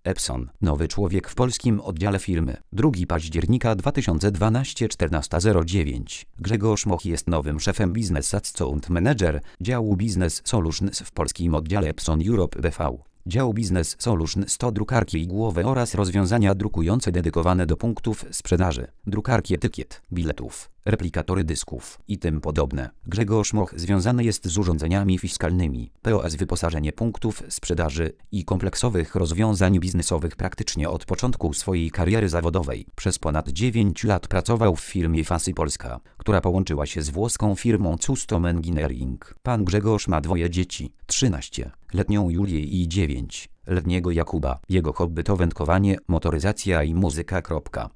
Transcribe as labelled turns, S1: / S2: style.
S1: Epson, nowy człowiek w polskim oddziale firmy. 2 października 2012 14:09. Grzegorz Moch jest nowym szefem Business Account Manager działu Business Solutions w polskim oddziale Epson Europe BV. Dział Business Solutions to drukarki igłowe oraz rozwiązania drukujące dedykowane do punktów sprzedaży, drukarki etykiet, biletów, replikatory dysków i tym podobne. Grzegorz Moch związany jest z urządzeniami fiskalnymi, POS, wyposażenie punktów sprzedaży i kompleksowych rozwiązań biznesowych praktycznie od początku swojej kariery zawodowej. Przez ponad 9 lat pracował w firmie Fasy Polska, która połączyła się z włoską firmą Custom Engineering. Pan Grzegorz ma 2 dzieci, 13-letnią Julię i 9-letniego Jakuba. Jego hobby to wędkowanie, motoryzacja i muzyka.